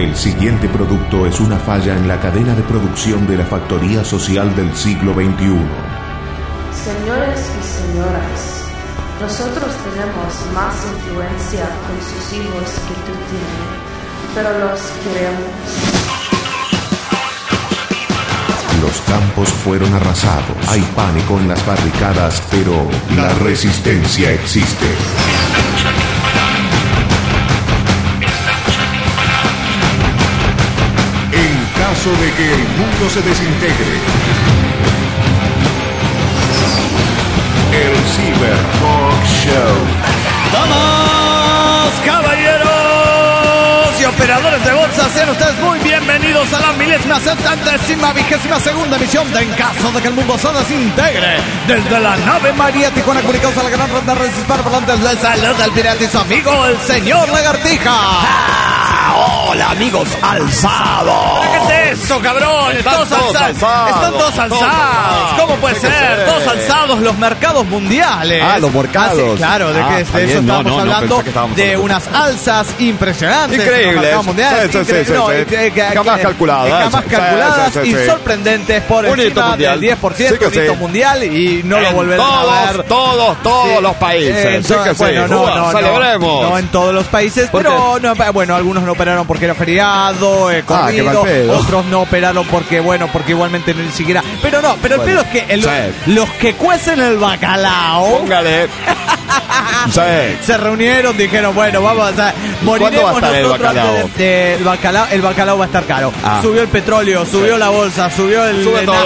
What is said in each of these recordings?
El siguiente producto es una falla en la cadena de producción de la factoría social del siglo XXI. Señores y señoras, nosotros tenemos más influencia con sus hijos que tú tienes, pero los queremos. Los campos fueron arrasados. Hay pánico en las barricadas, pero la resistencia existe. En caso de que el mundo se desintegre, el Cyber Talk Show. ¡Damas, caballeros y operadores de bolsa! Sean ustedes muy bienvenidos a la 1072ª emisión de En caso de que el mundo se desintegre. Desde la nave María Tijuana, comunicados a la gran ronda de hispanoparlantes, les saluda el pirata y su amigo, el señor Lagartija. Hola, amigos alzados. ¿Pero qué es eso, cabrón? Están todos alzados. Están todos alzados. ¿Cómo puede ser? Todos alzados los mercados mundiales. Ah, los mercados. Claro, de eso estamos hablando, de unas alzas impresionantes. Increíbles. Jamás calculadas y sorprendentes por encima del 10%, un hito mundial, y no lo volverán a ver. Todos los países. Celebremos. No en todos los países, pero bueno, algunos no operaron porque era feriado, corrido, otros no operaron porque igualmente ni siquiera. Pero el pedo es que los que cuecen el bacalao, póngale. Se reunieron, dijeron, bueno, vamos a moriremos nosotros. El bacalao va a estar caro. Subió el petróleo, subió la bolsa, subió el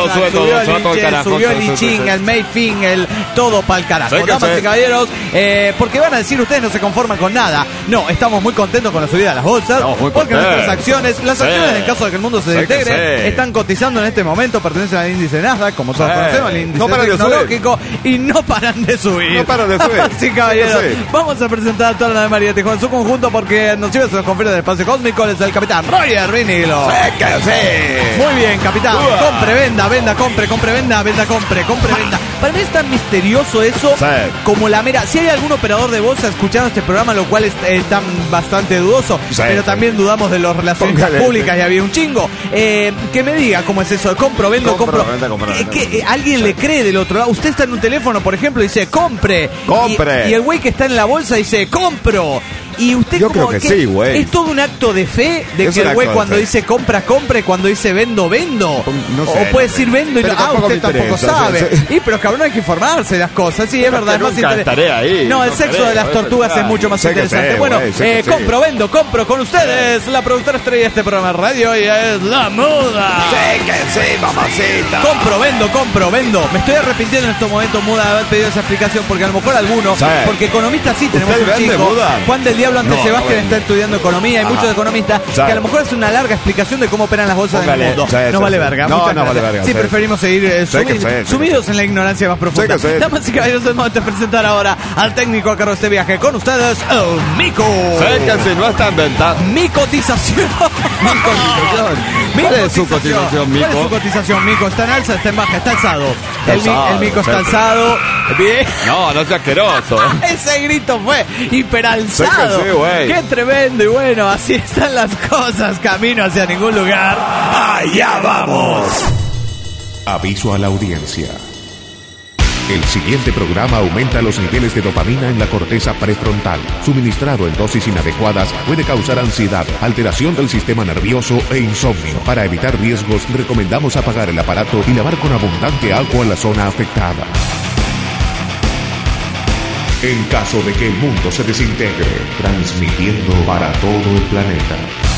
subió el lichín, el Mayfin, todo para el carajo. Damas y caballeros, porque van a decir, ustedes no se conforman con nada. No, estamos muy contentos con la subida de las bolsas, porque nuestras acciones, en caso de que el mundo se desintegre, están cotizando en este momento, pertenecen al índice Nasdaq, como todos conocemos, el índice tecnológico, y no paran de subir. Sí, caballeros, vamos a presentar a toda la nave María Tijuana en su conjunto, porque nos lleva a su conferencia del espacio cósmico, es el capitán Roger Vinilo. Muy bien, capitán. Compre, venda, compre, venda, compre, venda. Para mí es tan misterioso eso como la mera. Si hay algún operador de bolsa escuchando este programa, lo cual es tan bastante dudoso, pero también dudamos de las relaciones públicas, y había un chingo. Que me diga cómo es eso de compro, vendo, compro. Que alguien le cree del otro lado. Usted está en un teléfono, por ejemplo, y dice compre. Y el güey que está en la bolsa dice compro. Y usted, yo creo que sí, güey. ¿Es todo un acto de fe de que el güey cuando dice compra, compre, cuando dice vendo? No sé, o puede decir vendo y usted tampoco sabe. Y pero cabrón, hay que informarse de las cosas. Sí, es verdad, es más interesante. No, el sexo de las tortugas es mucho más interesante. Bueno, compro, vendo, compro con ustedes. La productora estrella de este programa de radio y es la Muda. Sí, mamacita. Compro, vendo. Me estoy arrepintiendo en estos momentos, Muda, de haber pedido esa explicación, porque a lo mejor algunos, porque economistas sí tenemos un chico. Juan del Diablo Ante Sebastián está estudiando economía. Hay muchos economistas que a lo mejor es una larga explicación de cómo operan las bolsas del mundo. No vale verga. No vale verga. Sí, preferimos seguir sumidos en la ignorancia más profunda. Damas y caballeros, es momento de presentar ahora al técnico a cargo de este viaje. Con ustedes, el Mico. No está en venta. Mi cotización. ¿Cuál es su cotización, Mico? ¿Cuál es su cotización, Mico? ¿Está en alza, está en baja, está alzado? El Mico está alzado. Bien. No es asqueroso. Ese grito fue hiperalzado. Qué tremendo. Y bueno, así están las cosas. Camino hacia ningún lugar. ¡Allá vamos! Aviso a la audiencia. El siguiente programa aumenta los niveles de dopamina en la corteza prefrontal. Suministrado en dosis inadecuadas puede causar ansiedad, alteración del sistema nervioso e insomnio. Para evitar riesgos, recomendamos apagar el aparato y lavar con abundante agua la zona afectada. En caso de que el mundo se desintegre, transmitiendo para todo el planeta.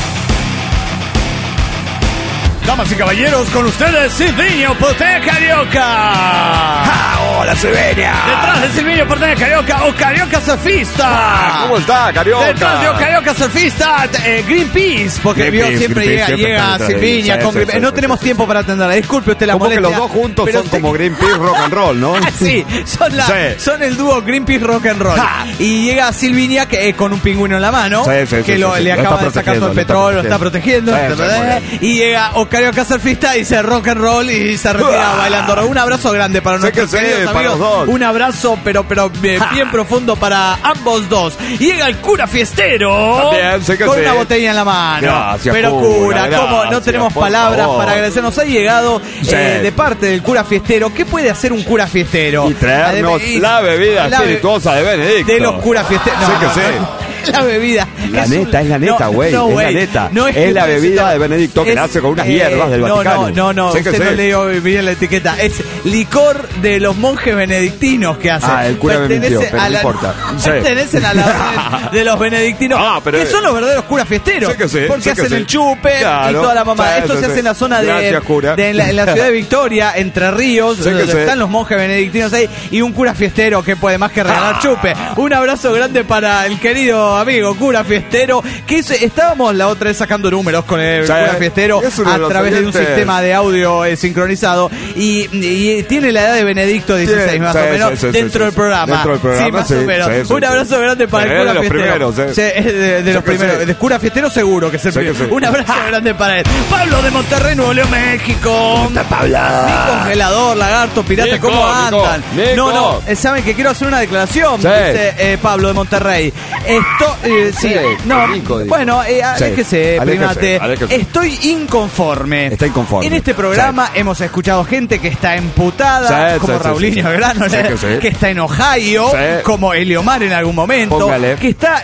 Damas y caballeros, con ustedes, Silviño Porteña Carioca. ¡Hola, Silviña! Detrás de Silviño Porteña Carioca, o Carioca Surfista. ¿Cómo está, Carioca? Detrás de Carioca Surfista, Greenpeace, porque siempre llega Silviña con Greenpeace. No tenemos tiempo para atenderla, disculpe usted la molestia. Como que los dos juntos son como Greenpeace Rock and Roll, ¿no? Sí, son el dúo Greenpeace Rock and Roll. Y llega Silviña con un pingüino en la mano, que le acaba de sacar todo el petróleo, lo está protegiendo. Y llega Carioca Surfista dice rock and roll y se retira bailando. Un abrazo grande para nuestros queridos amigos. Un abrazo, pero bien profundo para ambos dos. Llega el cura fiestero con una botella en la mano. Gracias, pero cura, ¿cómo no tenemos palabras para agradecer? Nos ha llegado de parte del cura fiestero. ¿Qué puede hacer un cura fiestero? Y traernos la bebida espirituosa de Benedicto. De los curas fiesteros. La bebida. Es la neta, güey. No, es la neta. No, es la bebida de Benedicto que nace con unas hierbas del Vaticano. No. Usted no leyó bien la etiqueta. Es licor de los monjes benedictinos que hacen. El cura me mintió, pero no importa. Pertenecen a la orden de los benedictinos, que son los verdaderos curas fiesteros. Porque hacen el chupe y toda la mamá. Esto se hace en la zona en la ciudad de Victoria, Entre Ríos, donde están los monjes benedictinos ahí, y un cura fiestero que puede más que regalar chupe. Un abrazo grande para el querido amigo cura fiestero, que estábamos la otra vez sacando números con el cura fiestero a través de un sistema de audio sincronizado y tiene la edad de Benedicto 16 más o menos dentro del programa. Sí, más o menos. Un abrazo grande para el cura fiestero. De los primeros. De cura fiestero seguro que es el primero. Un abrazo grande para él. Pablo de Monterrey, Nuevo León, México. Mi congelador, lagarto, pirata, ¿cómo andan? No, saben que quiero hacer una declaración, dice Pablo de Monterrey. Aléjese, primate. Estoy inconforme. Está inconforme. En este programa hemos escuchado gente que está emputada, como Raulinho Grano, que está en Ohio, como Eliomar en algún momento, que está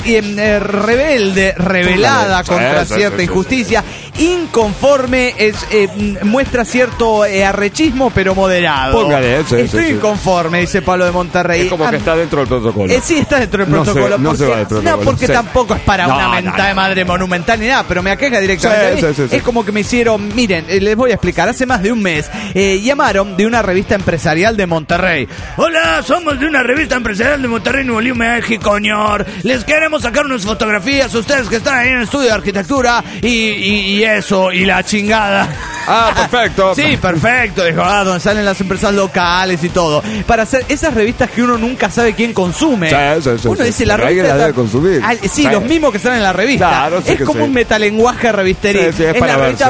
rebelada contra cierta injusticia, inconforme, muestra cierto arrechismo, pero moderado. Estoy inconforme, dice Pablo de Monterrey. Es como que está dentro del protocolo. Sí, está dentro del protocolo. No se va del protocolo. No, porque tampoco es para una mentada de madre monumental ni nada, pero me aqueja directamente. Es como que me hicieron, miren, les voy a explicar, hace más de un mes llamaron de una revista empresarial de Monterrey. Hola, somos de una revista empresarial de Monterrey, Nuevo León, México, señor. Les queremos sacar unas fotografías a ustedes que están ahí en el estudio de arquitectura y eso, y la chingada. Perfecto. Sí, perfecto. Dijo, donde salen las empresas locales y todo. Para hacer esas revistas que uno nunca sabe quién consume. Uno dice, la revista la debe consumir. Los mismos que salen en la revista. Claro, es como un metalenguaje revistería. Es la revista,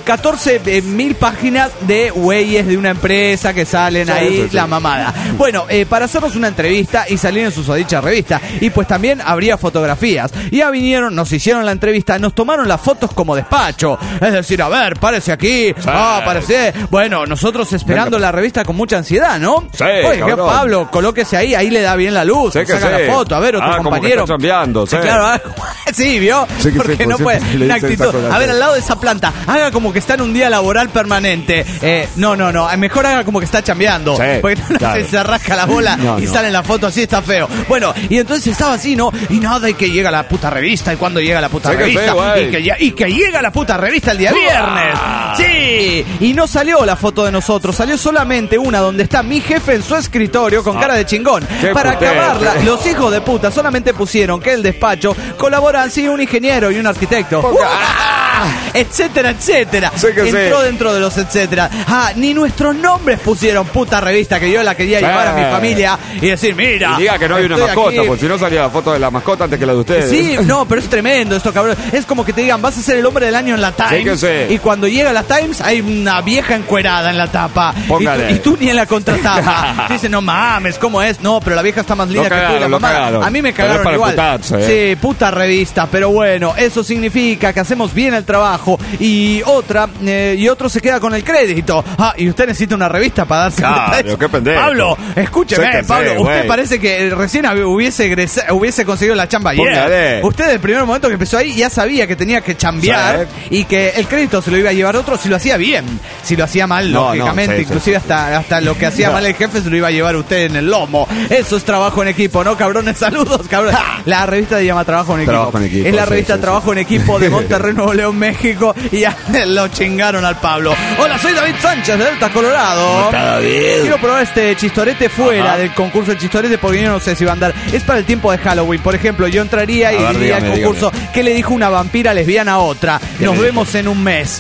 14.000 páginas de güeyes de una empresa que salen ahí, la mamada. Bueno, para hacernos una entrevista y salir en su dicha revista. Y pues también habría fotografías. Y ya vinieron, nos hicieron la entrevista, nos tomaron las fotos como despacho. Es decir, a ver, párese aquí. Parece. Bueno, nosotros esperando la revista con mucha ansiedad, ¿no? Oye, Pablo, colóquese ahí le da bien la luz. Saca la foto, a ver, otro compañero. Claro, ¿vio? Porque no puede. Una actitud. A ver, al lado de esa planta, haga como que está en un día laboral permanente. No. Mejor haga como que está chambeando. Porque se rasca la bola y sale en la foto así, está feo. Bueno, y entonces estaba así, ¿no? Y nada, y que llega la puta revista. ¿Y cuándo llega la puta revista? Y que llega la puta revista el día viernes. Sí. Y no salió la foto de nosotros. Salió solamente una donde está mi jefe en su escritorio con cara de chingón. Para acabarla, los hijos de puta solamente pusieron que el despacho colaboran, un ingeniero y un arquitecto. Etcétera. Entró dentro de los etcétera. Ni nuestros nombres pusieron, puta revista que yo la quería llevar a mi familia y decir, mira. Y diga que no hay una mascota, porque si no salía la foto de la mascota antes que la de ustedes. Sí, no, pero es tremendo esto, cabrón. Es como que te digan, vas a ser el hombre del año en la Times. Y cuando llega la Times hay una vieja encuerada en la tapa. Y tú ni en la contratapa. Dice, no mames, ¿cómo es? No, pero la vieja está más linda que tú y la mamá. A mí me cagaron igual. Sí, puta revista, pero bueno, eso significa que hacemos bien el trabajo y otro se queda con el crédito. Y usted necesita una revista para darse cuenta de eso. Qué pendejo. Pablo, escúcheme, Pablo, usted parece que recién hubiese conseguido la chamba ayer. Usted del primer momento que empezó ahí ya sabía que tenía que chambear y que el crédito se lo iba a llevar otro si lo hacía bien. Si lo hacía mal, lógicamente, inclusive hasta lo que hacía mal el jefe se lo iba a llevar usted en el lomo. Eso es trabajo en equipo, ¿no, cabrones? Saludos, cabrones. La revista se llama Trabajo en Equipo. Es la revista Trabajo en Equipo de Monterrey, Nuevo León, México. Y ya lo chingaron al Pablo. Hola, soy David Sánchez de Delta, Colorado. Quiero probar este chistorete fuera del concurso del chistorete porque yo no sé si va a andar. Es para el tiempo de Halloween. Por ejemplo, yo entraría y diría al concurso ¿qué le dijo una vampira lesbiana a otra? Nos vemos en un mes.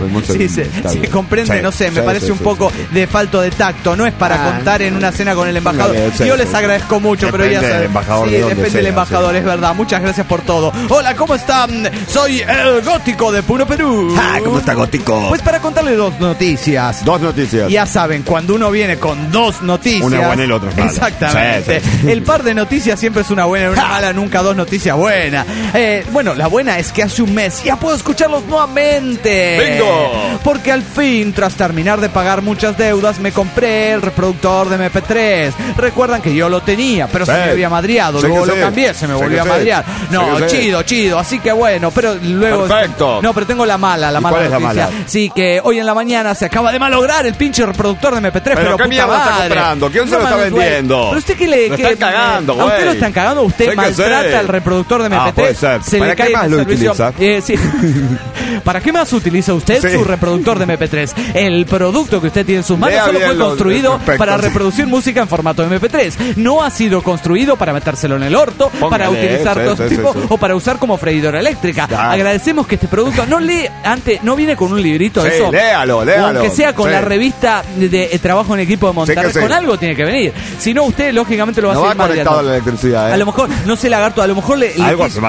Se comprende, no sé, me parece un poco de falto de tacto. No es para contar en una cena con el embajador. Yo les agradezco mucho, pero ya saben. Depende del embajador, es verdad. Muchas gracias por todo. Hola, ¿cómo están? Soy el gótico Gótico de Puno, Perú. ¿Cómo está, Gótico? Pues para contarle dos noticias. Ya saben, cuando uno viene con dos noticias, una buena y la otra mala. Exactamente. Sí. El par de noticias siempre es una buena y una mala, nunca dos noticias buenas. Bueno, la buena es que hace un mes ya puedo escucharlos nuevamente. ¡Bingo! Porque al fin, tras terminar de pagar muchas deudas, me compré el reproductor de MP3. Recuerdan que yo lo tenía, pero se me había madreado. Luego lo cambié, se me volvió a madrear. No, chido. Así que bueno, pero luego... Perfecto. No, pero tengo la mala ¿Cuál es noticia. la mala? Sí, que hoy en la mañana se acaba de malograr el pinche reproductor de MP3. Pero ¿qué mierda está comprando? ¿Quién se lo está vendiendo? Pero usted que le... Lo están cagando, güey. ¿A usted lo están cagando? ¿Usted maltrata el reproductor de MP3? Puede ser. Se ¿Para le qué cae más el lo servicio. utiliza? Sí. ¿Para qué más utiliza usted su reproductor de MP3? El producto que usted tiene en sus manos solo fue construido para reproducir música en formato MP3. No ha sido construido para metérselo en el orto, para utilizar o para usar como freidora eléctrica. Agradecemos que este producto no viene con un librito de eso. Léalo. O aunque sea con la revista de trabajo en equipo de montaje, con algo tiene que venir. Si no, usted lógicamente lo va a hacer conectado a la electricidad. A lo mejor, no sé, Lagarto, a lo mejor le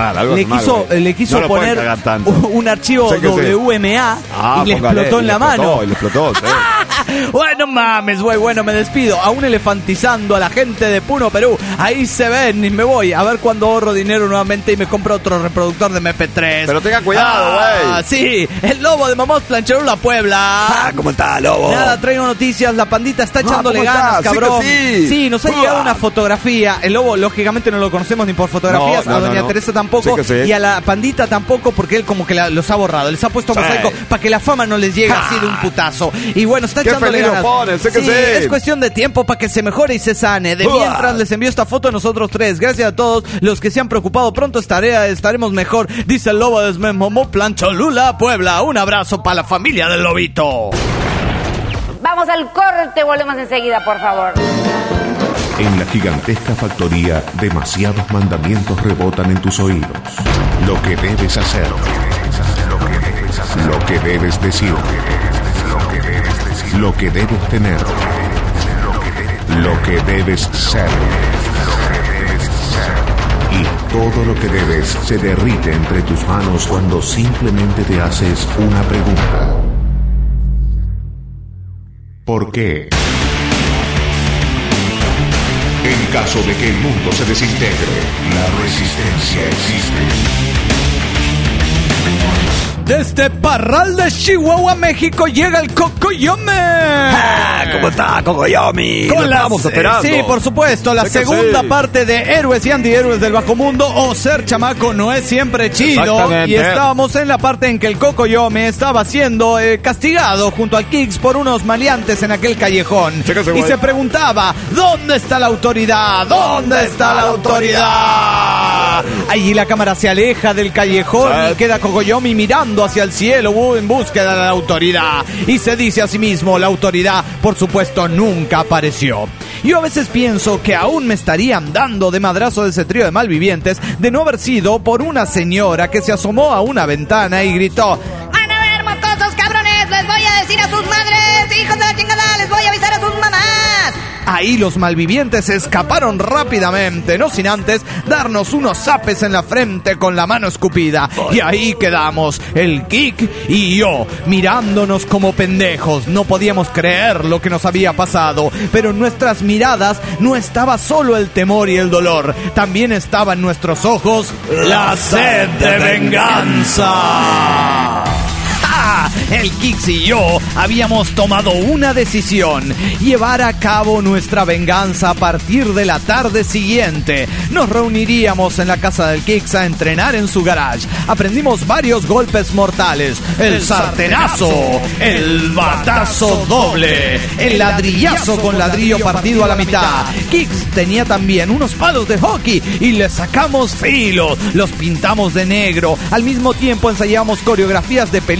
quiso poner un archivo WMA y le explotó en la mano. Bueno, mames, güey, bueno, me despido. Aún elefantizando a la gente de Puno, Perú. Ahí se ven y me voy a ver cuando ahorro dinero nuevamente y me compro otro reproductor de MP3. Pero tenga cuidado, güey. Sí, el lobo de Mamóstla, Cholula, Puebla. ¿Cómo está, lobo? Nada, traigo noticias. La pandita está echándole ganas, cabrón. Sí, nos ha llegado una fotografía. El lobo, lógicamente, no lo conocemos ni por fotografías. A doña Teresa tampoco. Y a la pandita tampoco, porque él como que los ha borrado. Les ha puesto mosaico para que la fama no les llegue así de un putazo. Y bueno, está echándole ganas. Es cuestión de tiempo para que se mejore y se sane. De mientras les envío esta foto a nosotros tres. Gracias a todos los que se han preocupado. Pronto estaremos mejor. Dice el lobo de Mamóstla, Cholula, Puebla. Un abrazo para la familia del lobito. Vamos al corte, volvemos enseguida, por favor. En la gigantesca factoría, demasiados mandamientos rebotan en tus oídos. Lo que debes hacer, lo que debes decir, lo que debes tener, lo que debes ser. Y todo lo que debes se derrite entre tus manos cuando simplemente te haces una pregunta. ¿Por qué? En caso de que el mundo se desintegre, la resistencia existe. Desde Parral de Chihuahua, México, llega el Cocoyomi. ¿Cómo está, Cocoyomi? Estamos esperando. Sí, por supuesto, la segunda parte de Héroes y Antihéroes del Bajo Mundo, o ser chamaco no es siempre chido. Y estábamos en la parte en que el Cocoyomi estaba siendo castigado junto al Kix por unos maleantes en aquel callejón. Y se preguntaba, ¿dónde está la autoridad? ¿Dónde está la autoridad? Allí la cámara se aleja del callejón y queda Cocoyomi mirando hacia el cielo en búsqueda de la autoridad. Y se dice a sí mismo, la autoridad, por supuesto, nunca apareció. Yo a veces pienso que aún me estarían dando de madrazo de ese trío de malvivientes de no haber sido por una señora que se asomó a una ventana y gritó: ¡Van a ver, mocosos cabrones! ¡Les voy a decir a sus madres! ¡Hijos de la chingada! ¡Les voy a avisar a sus mamás! Ahí los malvivientes escaparon rápidamente, no sin antes darnos unos zapes en la frente con la mano escupida. Y ahí quedamos, el Kik y yo, mirándonos como pendejos. No podíamos creer lo que nos había pasado, pero en nuestras miradas no estaba solo el temor y el dolor, también estaba en nuestros ojos la sed de venganza. El Kix y yo habíamos tomado una decisión: llevar a cabo nuestra venganza a partir de la tarde siguiente. Nos reuniríamos en la casa del Kix a entrenar en su garage. Aprendimos varios golpes mortales: el sartenazo, el batazo doble, el ladrillazo con ladrillo partido a la mitad. Kix tenía también unos palos de hockey y le sacamos filos, los pintamos de negro. Al mismo tiempo ensayamos coreografías de películas de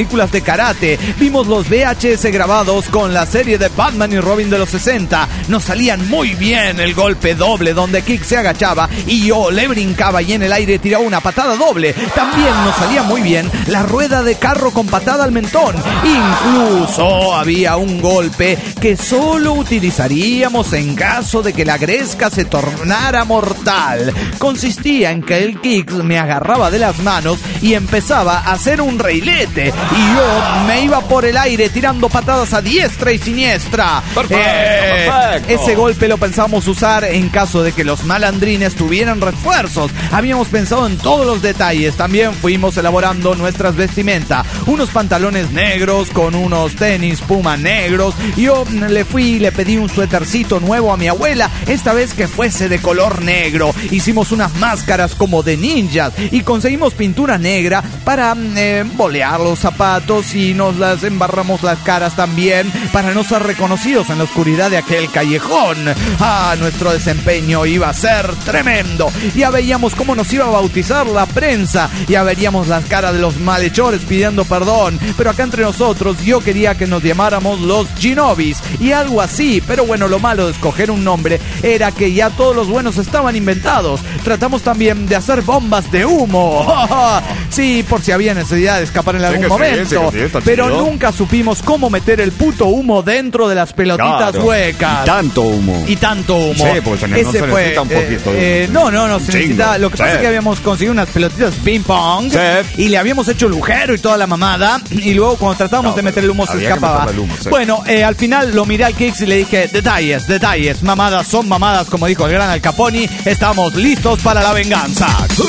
karate. Vimos los VHS grabados con la serie de Batman y Robin de los 60. Nos salían muy bien el golpe doble donde Kick se agachaba y yo le brincaba y en el aire tiraba una patada doble. También nos salía muy bien la rueda de carro con patada al mentón. Incluso había un golpe que solo utilizaríamos en caso de que la gresca se tornara mortal. Consistía en que el Kick me agarraba de las manos y empezaba a hacer un reilete y yo me iba por el aire tirando patadas a diestra y siniestra. Perfecto. Ese golpe lo pensábamos usar en caso de que los malandrines tuvieran refuerzos. Habíamos pensado en todos los detalles. También fuimos elaborando nuestras vestimentas. Unos pantalones negros con unos tenis Puma negros. Yo le fui y le pedí un suétercito nuevo a mi abuela, esta vez que fuese de color negro. Hicimos unas máscaras como de ninjas y conseguimos pintura negra para bolear los zapatos y nos las embarramos las caras también para no ser reconocidos en la oscuridad de aquel callejón. Nuestro desempeño iba a ser tremendo. Ya veíamos cómo nos iba a bautizar la prensa. Ya veríamos las caras de los malhechores pidiendo perdón. Pero acá entre nosotros yo quería que nos llamáramos los Ginobis y algo así. Pero bueno, lo malo de escoger un nombre era que ya todos los buenos estaban inventados. Tratamos también de hacer bombas de humo. Sí, por si había necesidad de escapar en algún momento. Sí, pero nunca supimos cómo meter el puto humo dentro de las pelotitas huecas. Y tanto humo. Sí, porque se necesita un poquito. No, se necesitaba. Lo que pasa es que habíamos conseguido unas pelotitas ping pong y le habíamos hecho el agujero y toda la mamada. Y luego cuando tratábamos de meter el humo se escapaba. Bueno, al final lo miré al Kicks y le dije: detalles, mamadas son mamadas, como dijo el gran Al Capone. Estamos listos para la venganza.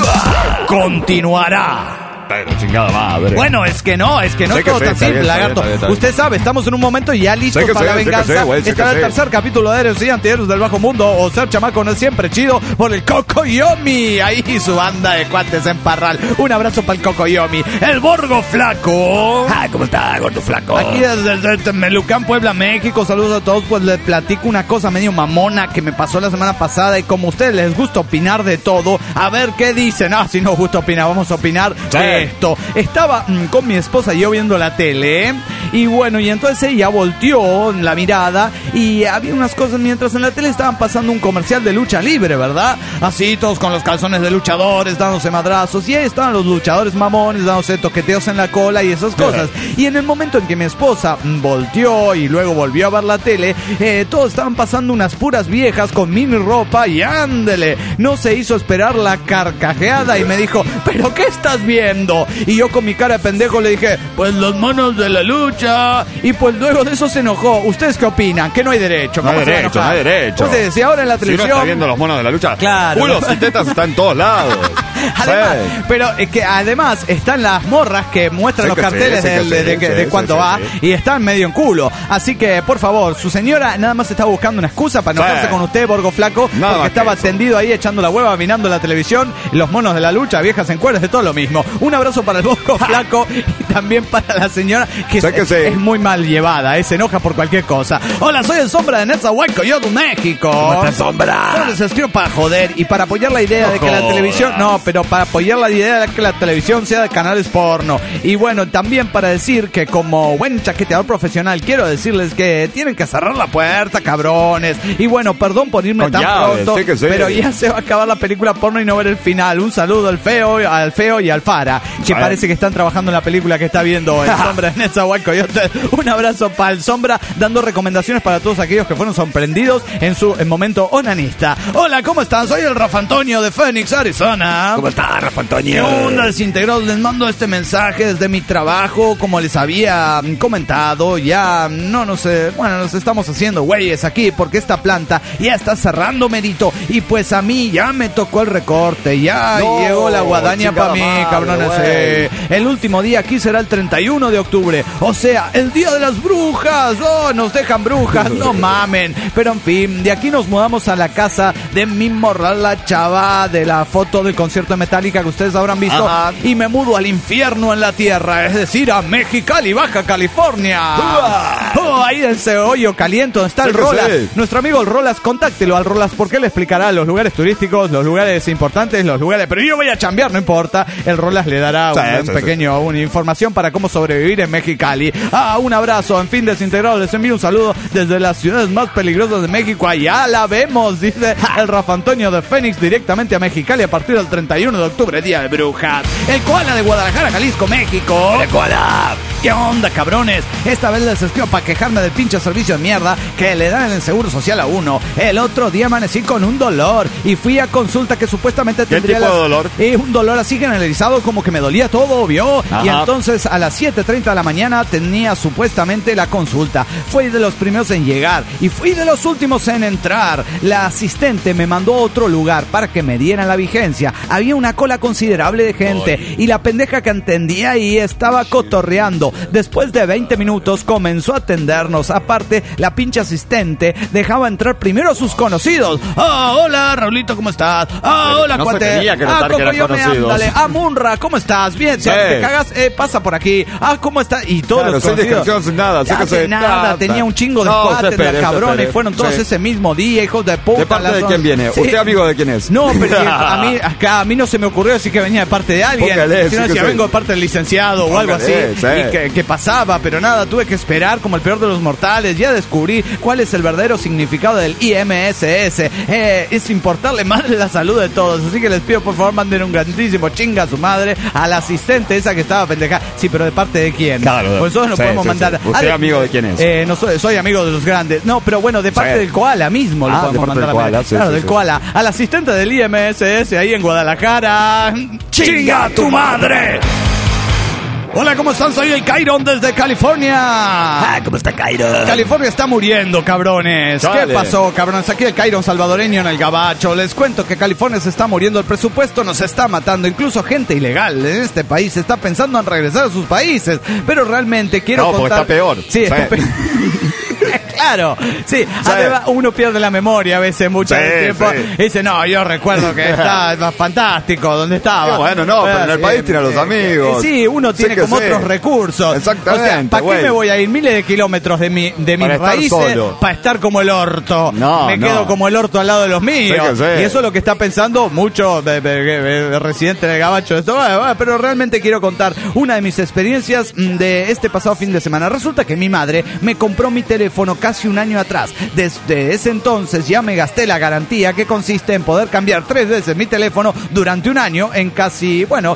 Continuará. Pero chingada madre. Bueno, es que no todo tan simple, lagarto. Usted sabe, estamos en un momento ya listos para la venganza. Está el tercer capítulo de Héroes y Antihéroes del Bajo Mundo, o Ser Chamaco No Es Siempre Chido, por el Cocoyomi. Ahí su banda de cuates en Parral. Un abrazo para el Cocoyomi. El Borgo Flaco. ¿Cómo está, gordo flaco? Aquí desde Melucán, Puebla, México. Saludos a todos. Pues les platico una cosa medio mamona que me pasó la semana pasada. Y como a ustedes les gusta opinar de todo, a ver qué dicen. Si nos gusta opinar, vamos a opinar de esto. Estaba con mi esposa y yo viendo la tele, y bueno, y entonces ella volteó la mirada y había unas cosas mientras en la tele estaban pasando un comercial de lucha libre, ¿verdad? Así todos con los calzones de luchadores dándose madrazos, y ahí estaban los luchadores mamones dándose toqueteos en la cola y esas cosas. Y en el momento en que mi esposa volteó y luego volvió a ver la tele, todos estaban pasando unas puras viejas con mini ropa y ándele, no se hizo esperar la carcajeada y me dijo: ¿pero qué estás viendo? Y yo con mi cara de pendejo le dije: pues los monos de la lucha. Y pues luego de eso se enojó. ¿Ustedes qué opinan? Que no hay derecho. No hay derecho. Entonces, si ahora en la televisión... Si uno está viendo los monos de la lucha, claro, culos y tetas están en todos lados. Además, pero es que además están las morras que muestran los carteles de cuánto va y están medio en culo. Así que, por favor, su señora nada más estaba buscando una excusa para enojarse con usted, Borgo Flaco, porque estaba tendido ahí echando la hueva, mirando la televisión, los monos de la lucha, viejas en cueros, de todo lo mismo. Un abrazo para el Borgo Flaco y también para la señora que es muy mal llevada, se enoja por cualquier cosa. Hola, soy el Sombra de Netzahualco, yo de México. ¿Cómo estás, Sombra? Solo les escribo para joder y para apoyar la idea de que la televisión... No, pero para apoyar la idea de que la televisión sea de canales porno. Y bueno, también para decir que como buen chaqueteador profesional quiero decirles que tienen que cerrar la puerta, cabrones. Y bueno, perdón por irme tan pronto, pero ya se va a acabar la película porno y no ver el final. Un saludo al Feo y al Fara, que parece que están trabajando en la película que está viendo el Sombra de Netzahualco. Un abrazo para el Sombra, dando recomendaciones para todos aquellos que fueron sorprendidos en su momento onanista. Hola, ¿cómo están? Soy el Rafa Antonio de Phoenix, Arizona. ¿Cómo está, Rafa Antonio? ¿Qué onda, desintegrados? Les mando este mensaje desde mi trabajo. Como les había comentado, ya no sé, bueno, nos estamos haciendo güeyes aquí porque esta planta ya está cerrando, merito. Y pues a mí ya me tocó el recorte, ya llegó la guadaña para mí, cabrones. El último día aquí será el 31 de octubre, o sea, el día de las brujas. Nos dejan brujas, no mamen. Pero en fin, de aquí nos mudamos a la casa de mi morra, la chava de la foto del concierto concierto de Metallica que ustedes habrán visto. Ajá. Y me mudo al infierno en la tierra, es decir, a Mexicali, Baja California. Ahí en ese hoyo caliente donde está el Rolas. Nuestro amigo el Rolas, contáctelo al Rolas porque le explicará los lugares turísticos, los lugares importantes, los lugares... Pero yo voy a chambear, no importa. El Rolas le dará una información para cómo sobrevivir en Mexicali. Un abrazo, en fin, desintegrado. Les envío un saludo desde las ciudades más peligrosas de México. Allá la vemos, dice el Rafa Antonio de Fénix, directamente a Mexicali a partir del 31 de octubre, Día de Brujas. El Koala de Guadalajara, Jalisco, México. El Koala. ¿Qué onda, cabrones? Esta vez les escribo para quejarme del pinche servicio de mierda que le dan en el Seguro Social a uno. El otro día amanecí con un dolor y fui a consulta que supuestamente tendría... ¿Qué tipo de dolor? Un dolor así generalizado, como que me dolía todo, ¿vio? Ajá. Y entonces a las 7:30 de la mañana tenía supuestamente la consulta. Fui de los primeros en llegar y fui de los últimos en entrar. La asistente me mandó a otro lugar para que me dieran la vigencia. Había una cola considerable de gente y la pendeja que atendía ahí estaba cotorreando. Después de 20 minutos comenzó a atendernos. Aparte, la pinche asistente dejaba entrar primero a sus conocidos. Hola, Raulito, ¿cómo estás? Hola, no cuate. Se tenía que notar que eran conocidos. Ándale. Munra, ¿cómo estás? Bien, sí. ¿Te cagas? Pasa por aquí. ¿Cómo estás? Y todos los conocidos. Sin nada, nada. Tenía un chingo de cuates, la cabrona, y fueron todos ese mismo día, hijos de puta. ¿De parte de quién viene? Sí. ¿Usted amigo de quién es? No, pero a mí no se me ocurrió decir que venía de parte de alguien. Póngale, sino decía, vengo de parte del licenciado o algo así. Y que pasaba, pero nada, tuve que esperar como el peor de los mortales. Ya descubrí cuál es el verdadero significado del IMSS. Es importarle madre la salud de todos. Así que les pido, por favor, manden un grandísimo chinga a su madre a la asistente esa que estaba pendeja. Sí, pero ¿de parte de quién? Claro. Pues nosotros no podemos mandar. ¿Usted amigo de quién es? No soy amigo de los grandes. No, pero bueno, de parte del Koala mismo lo podemos mandar a Koala, del Koala. Al asistente del IMSS ahí en Guadalajara. ¡Chinga tu madre! Hola, ¿cómo están? Soy el Cairon desde California. ¿Cómo está Cairon? California está muriendo, cabrones. Dale. ¿Qué pasó, cabrones? Aquí el Cairon salvadoreño en el gabacho. Les cuento que California se está muriendo, el presupuesto nos está matando. Incluso gente ilegal en este país está pensando en regresar a sus países. Pero realmente quiero contar... porque está peor. Sí, está peor. Claro, sí, además uno pierde la memoria a veces mucho tiempo. Y dice, no, yo recuerdo que está fantástico, ¿dónde estaba? Bueno, no, pero en el país tiene a los amigos. Sí, uno tiene como otros recursos. Exactamente. O sea, ¿para qué me voy a ir miles de kilómetros de mis raíces para estar como el orto? Me quedo como el orto al lado de los míos. Y eso es lo que está pensando mucho de residente del gabacho. Pero realmente quiero contar una de mis experiencias de este pasado fin de semana. Resulta que mi madre me compró mi teléfono casi un año atrás. Desde ese entonces ya me gasté la garantía, que consiste en poder cambiar 3 veces mi teléfono durante un año en caso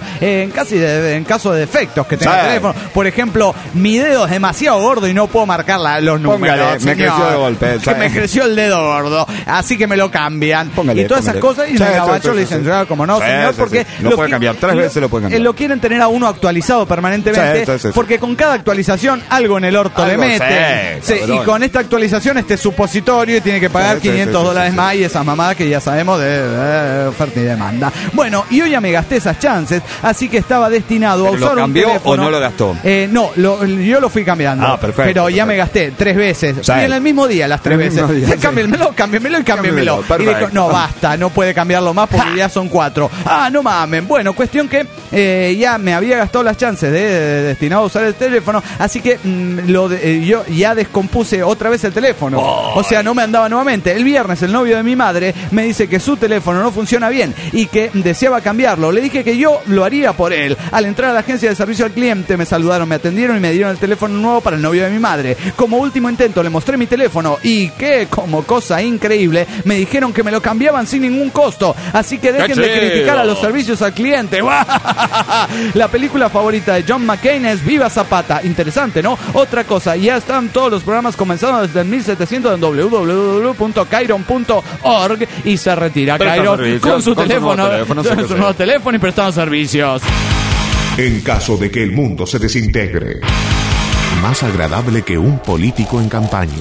de defectos que tenga el teléfono. Por ejemplo, mi dedo es demasiado gordo y no puedo marcar los números. Me creció de golpe. Que me creció el dedo gordo, así que me lo cambian. Y todas esas cosas, y en el gabacho le dicen, como no, señor, porque lo puede cambiar 3 veces, lo puede cambiar. Lo quieren tener a uno actualizado permanentemente, porque con cada actualización algo en el orto le meten. Y con esta actualización supositorio y tiene que pagar $500 más y esas mamadas que ya sabemos de oferta y demanda. Bueno, y hoy ya me gasté esas chances, así que estaba destinado a usar un teléfono. ¿Lo cambió o no lo gastó? No, yo lo fui cambiando. Perfecto. Pero ya me gasté 3 veces. Y en el mismo día, las 3 veces. Cámbiamelo y cámbiamelo. Y dijo, no, basta, no puede cambiarlo más porque ya son 4. No mamen. Bueno, cuestión que ya me había gastado las chances de destinado a usar el teléfono, así que yo ya descompuse otra vez el teléfono. O sea, no me andaba nuevamente. El viernes el novio de mi madre me dice que su teléfono no funciona bien y que deseaba cambiarlo. Le dije que yo lo haría por él. Al entrar a la agencia de servicio al cliente me saludaron, me atendieron y me dieron el teléfono nuevo para el novio de mi madre. Como último intento le mostré mi teléfono y que, como cosa increíble, me dijeron que me lo cambiaban sin ningún costo. Así que dejen de criticar a los servicios al cliente. La película favorita de John McCain es Viva Zapata. Interesante, ¿no? Otra cosa, ya están todos los programas comenzando desde el 1700 en www.cairon.org y se retira Cairon con su teléfono, su nuevo teléfono y prestando servicios. En caso de que el mundo se desintegre, más agradable que un político en campaña.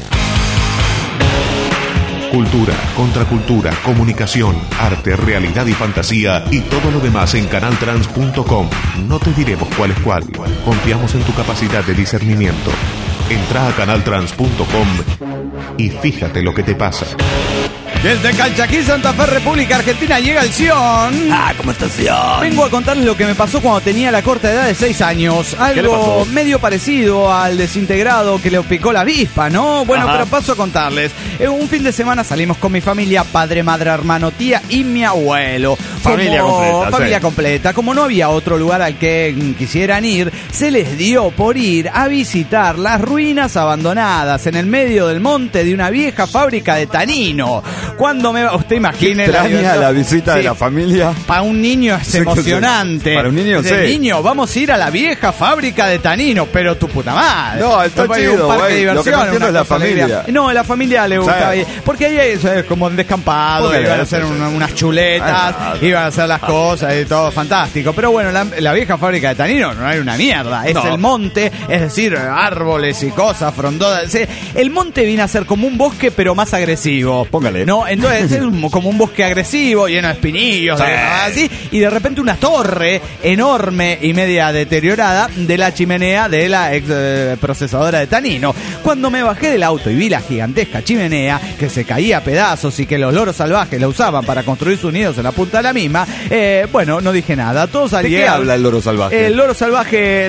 Cultura, contracultura, comunicación, arte, realidad y fantasía y todo lo demás en canaltrans.com. No te diremos cuál es cuál. Confiamos en tu capacidad de discernimiento. Entra a canaltrans.com y fíjate lo que te pasa. Desde Calchaquí, Santa Fe, República Argentina, llega el Sion. ¿Cómo está Sion? Vengo a contarles lo que me pasó cuando tenía la corta edad de 6 años. Algo medio parecido al desintegrado que le picó la avispa, ¿no? Bueno, pero paso a contarles. Un fin de semana salimos con mi familia, padre, madre, hermano, tía y mi abuelo. Familia completa. Como no había otro lugar al que quisieran ir, se les dio por ir a visitar las ruinas abandonadas en el medio del monte de una vieja fábrica de tanino. Usted imagine la visita de la familia. Para un niño es emocionante. Para un niño, sí. Niño, vamos a ir a la vieja fábrica de tanino, pero tu puta madre. No, está chido, un parque de diversión, lo que es la familia. No, la familia le gustaba ir. Porque ahí es como un descampado, iban a hacer unas chuletas, iban a hacer las cosas y todo fantástico. Pero bueno, la vieja fábrica de tanino no hay una mierda. Es el monte, es decir, árboles y cosas frondosas. El monte viene a ser como un bosque, pero más agresivo. Póngale. ¿No? Entonces es como un bosque agresivo, lleno de espinillos, así, y de repente una torre enorme y media deteriorada de la chimenea de la ex procesadora de tanino. Cuando me bajé del auto y vi la gigantesca chimenea que se caía a pedazos y que los loros salvajes la usaban para construir sus nidos en la punta de la misma, bueno, no dije nada. Todos salieron. ¿De qué habla el loro salvaje? El loro salvaje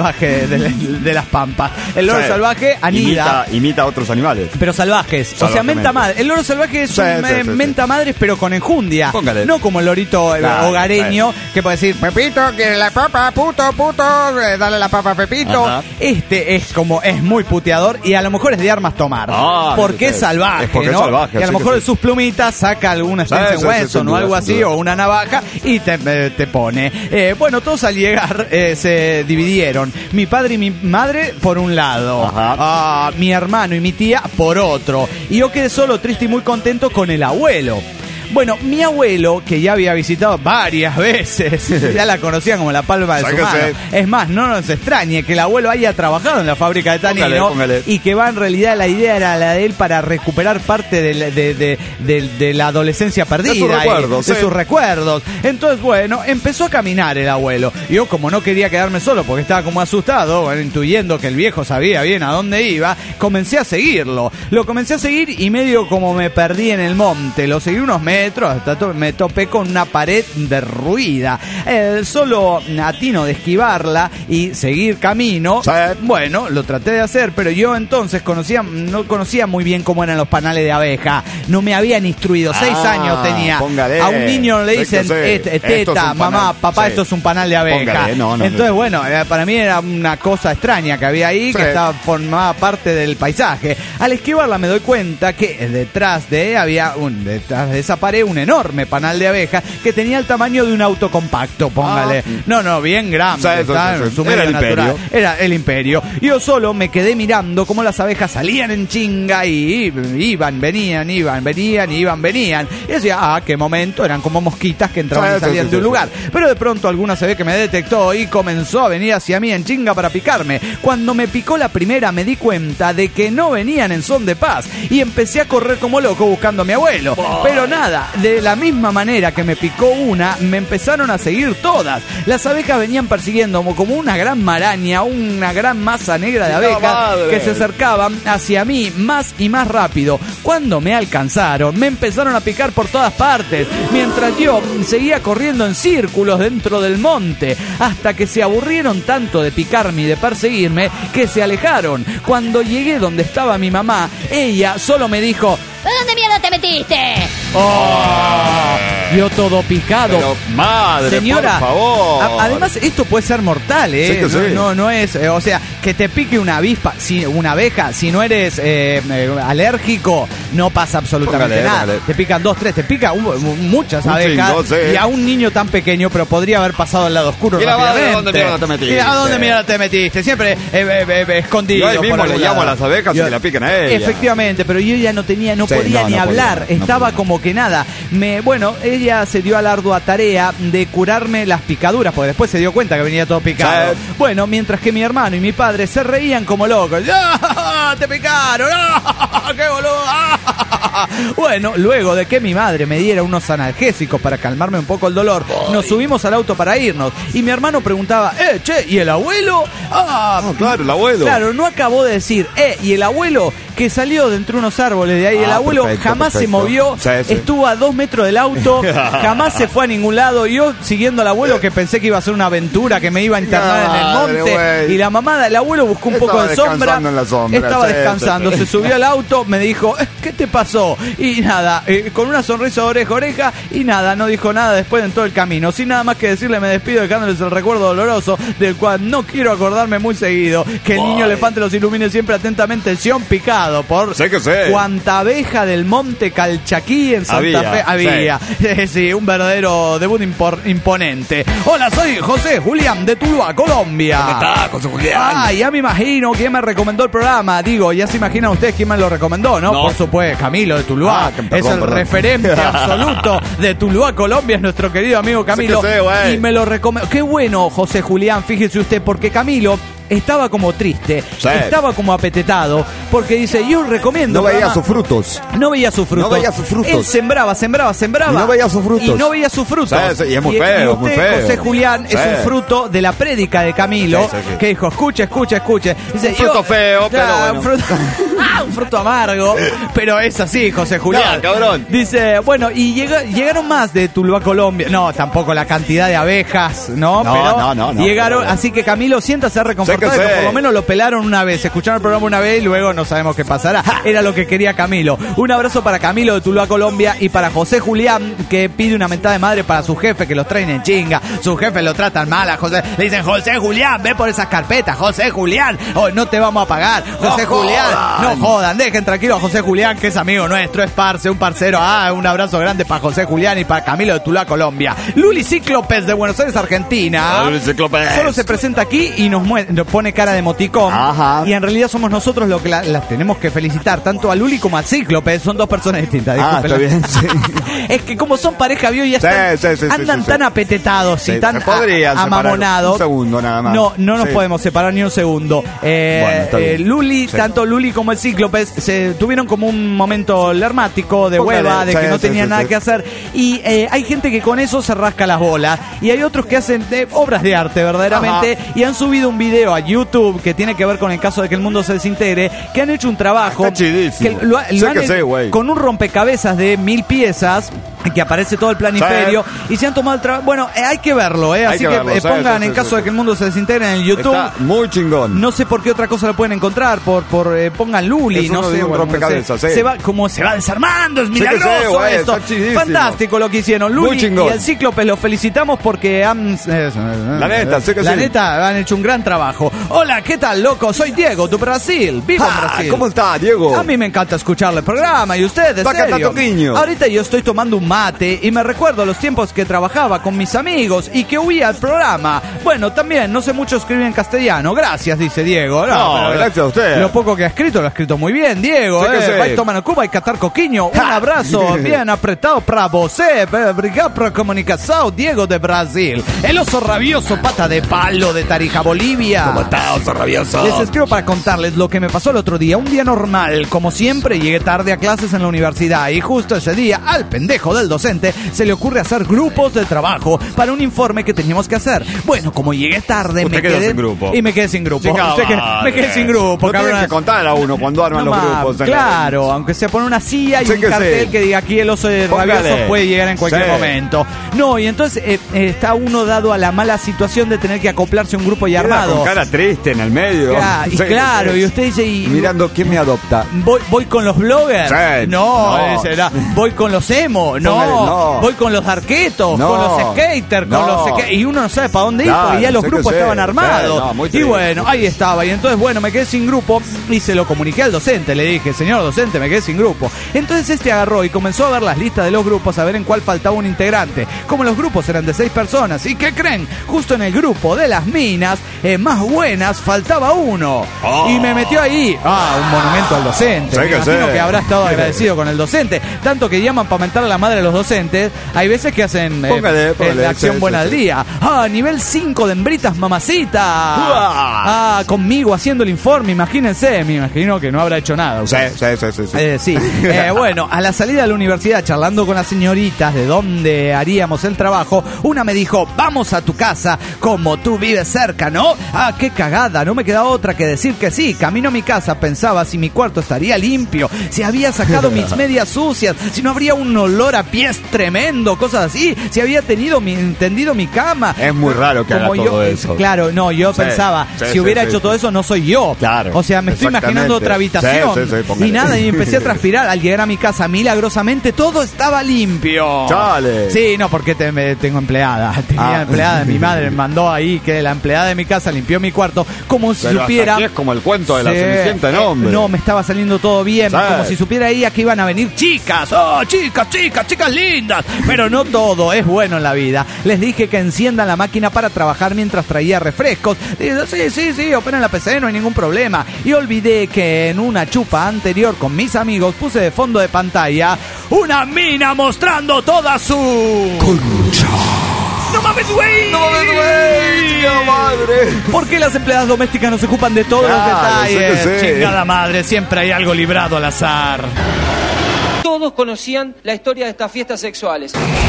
de las pampas. El loro salvaje anida. Imita a otros animales. Pero salvajes. O sea, menta madre. El loro salvaje es menta madres, pero con enjundia. Póngale. No como el lorito hogareño que puede decir, Pepito, que la papa, puto, dale la papa a Pepito. Ajá. Este es muy puteador y a lo mejor es de armas tomar. Porque es salvaje, ¿no? Es salvaje, y a lo mejor de sus plumitas saca alguna Spencer Wesson o algo así, o una navaja y te pone. Bueno, todos al llegar se dividieron. Mi padre y mi madre por un lado. Mi hermano y mi tía por otro. Y yo quedé solo, triste y muy contento con el abuelo. Bueno, mi abuelo, que ya había visitado varias veces, ya la conocían como la palma de su mano. Es más, no nos extrañe que el abuelo haya trabajado en la fábrica de tanino y que en realidad la idea era la de él para recuperar parte de la adolescencia perdida. De sus recuerdos. Entonces, bueno, empezó a caminar el abuelo. Yo, como no quería quedarme solo porque estaba como asustado, intuyendo que el viejo sabía bien a dónde iba, comencé a seguirlo. Lo comencé a seguir y medio como me perdí en el monte. Lo seguí unos metros, hasta me topé con una pared derruida. Solo atino de esquivarla y seguir camino. Bueno, lo traté de hacer, pero yo entonces no conocía muy bien cómo eran los panales de abeja. No me habían instruido. 6 años tenía. Póngale. A un niño le dicen, teta, mamá, papá, esto es un panal de abeja. Entonces, bueno, para mí era una cosa extraña que había ahí, que formaba parte del paisaje. Al esquivarla me doy cuenta que detrás de esa pared un enorme panal de abeja que tenía el tamaño de un auto compacto, póngale. No, bien grande. Era el imperio. Era el imperio. Yo solo me quedé mirando cómo las abejas salían en chinga y iban, venían. Y decía, qué momento, eran como mosquitas que entraban y salían de un lugar. Pero de pronto alguna se ve que me detectó y comenzó a venir hacia mí en chinga para picarme. Cuando me picó la primera me di cuenta de que no venían en son de paz y empecé a correr como loco buscando a mi abuelo. Pero nada, de la misma manera que me picó una, me empezaron a seguir todas. Las abejas venían persiguiendo como una gran maraña, una gran masa negra de abejas que se acercaban hacia mí más y más rápido. Cuando me alcanzaron, me empezaron a picar por todas partes, mientras yo seguía corriendo en círculos dentro del monte, hasta que se aburrieron tanto de picarme y de perseguirme que se alejaron. Cuando llegué donde estaba mi mamá, ella solo me dijo, ¿dónde mierda te metiste? Yo todo picado. Pero, madre, señora, por favor. Además, esto puede ser mortal, ¿eh? Sí, no es, o sea, que te pique una avispa, una abeja, si no eres alérgico, no pasa absolutamente nada. Te pican 2, 3, te pican muchas abejas. Y a un niño tan pequeño, pero podría haber pasado al lado oscuro rápidamente. ¿Dónde mierda te metiste? ¿A dónde mierda te metiste? Siempre escondido. Yo ahí mismo le llamo a las abejas y que la piquen a ella. Efectivamente, pero yo ya no podía ni hablar, estaba como que nada. Bueno, ella se dio a la ardua tarea de curarme las picaduras, porque después se dio cuenta que venía todo picado. Bueno, mientras que mi hermano y mi padre se reían como locos. ¡Ah, te picaron! ¡Ah, qué boludo! ¡Ah! Bueno, luego de que mi madre me diera unos analgésicos para calmarme un poco el dolor, nos subimos al auto para irnos. Y mi hermano preguntaba, che, ¿y el abuelo? Claro, el abuelo. Claro, no acabó de decir, ¿y el abuelo? Que salió de entre unos árboles de ahí. El abuelo jamás se movió, estuvo a 2 metros del auto, jamás se fue a ningún lado. Yo siguiendo al abuelo, que pensé que iba a ser una aventura, que me iba a internar en el monte. Y la mamá, el abuelo buscó un poco de sombra. Estaba descansando, se subió al auto, me dijo, ¿qué te pasó? Y nada, con una sonrisa de oreja a oreja, y nada, no dijo nada después en todo el camino. Sin nada más que decirle, me despido dejándoles el recuerdo doloroso, del cual no quiero acordarme muy seguido. Que el niño elefante los ilumine siempre atentamente. Sion Picado. Por cuanta abeja del monte Calchaquí en Santa Fe había. Sí, un verdadero debut imponente. Hola, soy José Julián de Tuluá, Colombia. ¿Cómo está, José Julián? Ya me imagino quién me recomendó el programa. Digo, ya se imaginan ustedes quién me lo recomendó, ¿no? Por supuesto, Camilo de Tuluá. Es el referente absoluto de Tuluá, Colombia. Es nuestro querido amigo Camilo. Y me lo recomendó. Qué bueno, José Julián, fíjese usted, porque Camilo estaba como triste, estaba como apetetado, porque dice, yo recomiendo. No veía sus frutos. Él sembraba. Y no veía sus frutos. Y es muy feo, muy feo. José Julián es un fruto de la prédica de Camilo, que dijo, escuche. Dice, un fruto feo, pero bueno. Un fruto amargo, pero es así, José Julián. Cabrón. Dice, bueno, y llegaron más de Tuluá, Colombia. No, tampoco la cantidad de abejas, ¿no? Llegaron, así que Camilo, siéntase a reconfortar. Que por lo menos lo pelaron una vez, escucharon el programa una vez y luego no sabemos qué pasará. Era lo que quería Camilo. Un abrazo para Camilo de Tuluá, Colombia, y para José Julián, que pide una mentada de madre para su jefe, que los traen en chinga. Sus jefes lo tratan mal a José. Le dicen, José Julián, ve por esas carpetas, José Julián, no te vamos a pagar, José Julián. No jodan, dejen tranquilo a José Julián, que es amigo nuestro, es un parcero. Un abrazo grande para José Julián y para Camilo de Tuluá, Colombia. Luli Cíclopes de Buenos Aires, Argentina. Luli Cíclopes. Solo se presenta aquí y nos pone cara de emoticón. Y en realidad somos nosotros los que las tenemos que felicitar, tanto a Luli como a Cíclope. Son dos personas distintas. Está bien, sí. Es que como son pareja, vio, ya andan tan apetetados y tan amamonados. Un segundo nada más. No nos podemos separar ni un segundo. Luli, tanto Luli como el Cíclopes se tuvieron como un momento lermático de hueva, de que no tenían nada que hacer. Y hay gente que con eso se rasca las bolas. Y hay otros que hacen obras de arte verdaderamente. Y han subido un video a YouTube que tiene que ver con el caso de que el mundo se desintegre, que han hecho un trabajo que lo han con un rompecabezas de 1000 piezas, que aparece todo el planiferio, y se han tomado el trabajo. Bueno, hay que verlo, así que pongan en caso de que el mundo se desintegre en el YouTube. Está muy chingón. No sé por qué otra cosa lo pueden encontrar, pongan Luli, no sé. Un rompecabezas, se va desarmando, es milagroso esto. Fantástico lo que hicieron. Luli y el Cíclope los felicitamos porque han la neta han hecho un gran trabajo. Hola, ¿qué tal, loco? Soy Diego, de Brasil. Vivo en Brasil. ¿Cómo está, Diego? A mí me encanta escucharle el programa. ¿Y ustedes? Ahorita yo estoy tomando un mate y me recuerdo los tiempos que trabajaba con mis amigos y que huía al programa. Bueno, también no sé mucho escribir en castellano. Gracias, dice Diego. Gracias a usted. Lo poco que ha escrito, lo ha escrito muy bien, Diego. Vai tomar Cuba y Catar Coquinho. Un abrazo bien apretado para você. Obrigado por la comunicación, Diego de Brasil. El oso rabioso, pata de palo de Tarija, Bolivia. ¿Cómo está, oso rabioso? Les escribo para contarles lo que me pasó el otro día. Un día normal, como siempre, llegué tarde a clases en la universidad y justo ese día al pendejo del docente se le ocurre hacer grupos de trabajo para un informe que teníamos que hacer. Bueno, como llegué tarde, me quedé sin grupo. Y me quedé sin grupo. Me quedé sin grupo. No tienen que contar a uno cuando arman los grupos. Claro, aunque se pone una silla y un cartel que diga aquí el oso rabioso puede llegar en cualquier momento. No, y entonces está uno dado a la mala situación de tener que acoplarse a un grupo ya armado. Con cara triste en el medio. Y usted dice... mirando quién me adopta. ¿Voy con los bloggers? ¿Voy con los emo? No. Voy con los arquetos, con los skaters, y uno no sabe para dónde ir porque ya los grupos estaban armados. Y bueno, ahí estaba. Y entonces, bueno, me quedé sin grupo y se lo comuniqué al docente. Le dije, señor docente, me quedé sin grupo. Entonces este agarró y comenzó a ver las listas de los grupos, a ver en cuál faltaba un integrante. Como los grupos eran de 6 personas. ¿Y qué creen? Justo en el grupo de las minas, más buenas, faltaba uno. Y me metió ahí. Un monumento al docente. Me imagino que habrá estado agradecido con el docente. Tanto que llaman para mentar a la madre de los docentes. Hay veces que hacen la acción buena al día. Nivel 5 de hembritas, mamacita. Conmigo haciendo el informe, imagínense. Me imagino que no habrá hecho nada. Sí. Bueno, a la salida de la universidad, charlando con las señoritas de dónde haríamos el trabajo, una me dijo: vamos a tu casa, como tú vives cerca, ¿no? Qué cagada, no me queda otra que decir que sí. Camino a mi casa, pensaba si mi cuarto estaría limpio, si había sacado mis medias sucias, si no habría un olor a pies tremendo, cosas así, si había tendido mi cama. Es muy raro que haga todo eso. Claro, no, yo pensaba, si hubiera hecho todo eso, no soy yo. Claro. O sea, me estoy imaginando otra habitación. Y nada, y empecé a transpirar. Al llegar a mi casa, milagrosamente, todo estaba limpio. ¡Chale! Sí, no, porque tengo empleada. Tenía empleada, mi madre me mandó ahí que la empleada de mi casa limpió mi cuarto, como si supiera. Es como el cuento de la Cenicienta, ¿no, hombre? No, me estaba saliendo todo bien, como si supiera ella que iban a venir chicas. Chicas lindas. Pero no todo es bueno en la vida. Les dije que enciendan la máquina para trabajar mientras traía refrescos. Dice, sí, operen la PC, no hay ningún problema. Y olvidé que en una chupa anterior con mis amigos puse de fondo de pantalla una mina mostrando toda su concha. ¡No mames, güey! ¡Chica madre! ¿Por qué las empleadas domésticas no se ocupan de todos los detalles? Chingada madre, siempre hay algo librado al azar. Todos conocían la historia de estas fiestas sexuales.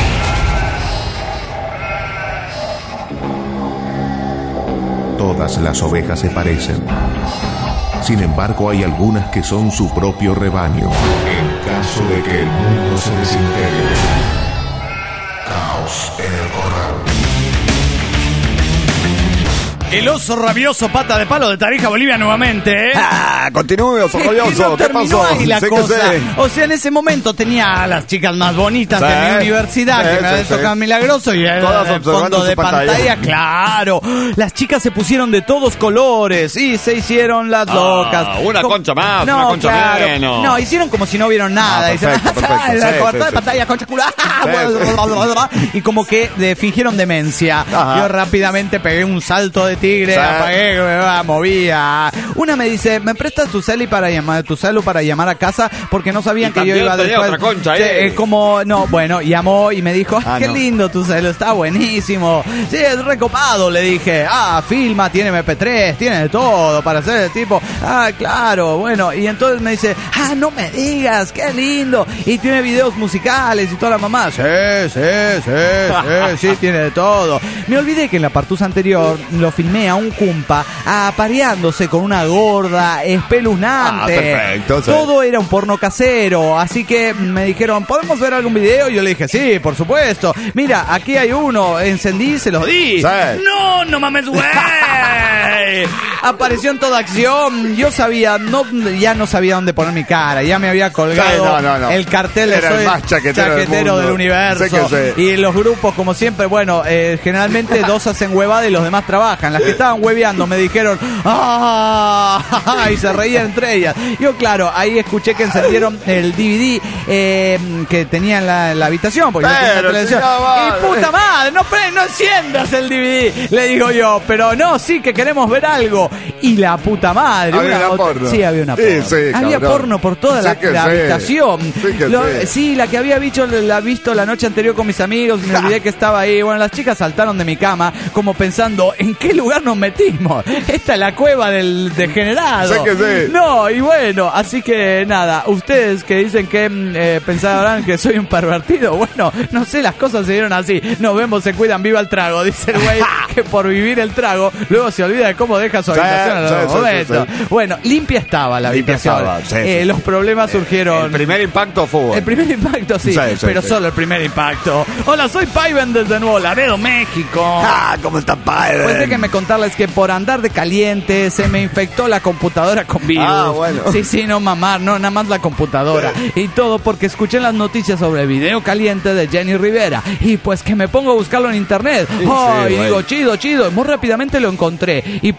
Todas las ovejas se parecen. Sin embargo, hay algunas que son su propio rebaño. En caso de que el mundo se desintegre. Caos en el corral. El oso rabioso pata de palo de Tarija, Bolivia, nuevamente, ¿eh? Continúe, oso rabioso. No, ¿qué pasó? Ahí la cosa. O sea, en ese momento tenía a las chicas más bonitas de mi universidad, que me habían tocado milagroso, y el fondo de pantalla, claro. Las chicas se pusieron de todos colores y se hicieron las locas. Una concha más, una concha menos. No, hicieron como si no vieron nada. Perfecto. La cortada de pantalla, concha culo. Y como que fingieron demencia. Yo rápidamente pegué un salto de tigre, apagué, me movía. Una me dice: ¿me prestas tu celu para llamar a casa? Porque no sabían que yo iba después. Otra concha, llamó y me dijo: qué lindo tu celu, está buenísimo. Sí, es recopado, le dije. Filma, tiene MP3, tiene de todo para hacer el tipo. Claro, bueno. Y entonces me dice: no me digas, qué lindo. Y tiene videos musicales y toda la mamá. Sí, tiene de todo. Me olvidé que en la partusa anterior lo filmé a un cumpa apareándose con una gorda espeluznante. Perfecto. Sí. Todo era un porno casero, así que me dijeron: ¿podemos ver algún video? Y yo le dije: sí, por supuesto. Mira, aquí hay uno, encendí, se los di. Sí. No mames, güey. Apareció en toda acción. Yo ya no sabía dónde poner mi cara. Ya me había colgado el cartel de Soy el más chaquetero del universo. Y en los grupos, como siempre, bueno, generalmente dos hacen huevada y los demás trabajan. Las que estaban hueveando me dijeron: y se reían entre ellas. Yo, claro, ahí escuché que encendieron el DVD que tenía en la habitación, porque yo tenía la televisión. Y puta madre, no enciendas el DVD, le digo yo. Pero no, sí que queremos ver algo. Y la puta madre. ¿Había una porno? Sí, había una porno. Sí, había porno por toda la habitación. Sí, la que había visto la noche anterior con mis amigos. Me olvidé que estaba ahí. Bueno, las chicas saltaron de mi cama como pensando: ¿en qué lugar nos metimos? Esta es la cueva del degenerado. No, y bueno, así que nada, ustedes que dicen que pensarán que soy un pervertido, bueno, no sé, las cosas se dieron así. Nos vemos, se cuidan, viva el trago. Dice el güey que por vivir el trago luego se olvida de cómo deja su habitación en algún momento. Bueno, limpia estaba la habitación. Los problemas surgieron. El primer impacto fue. El primer impacto sí, pero solo el primer impacto. Hola, soy Paiven desde Nuevo Laredo, México. ¿Cómo está Paiven? Pues déjenme contarles que por andar de caliente se me infectó la computadora con virus. Bueno. Sí, no mamar, no, nada más la computadora. Y todo porque escuché las noticias sobre el video caliente de Jenny Rivera. Y pues que me pongo a buscarlo en internet. Y digo, chido. Muy rápidamente lo encontré. Y pues cuando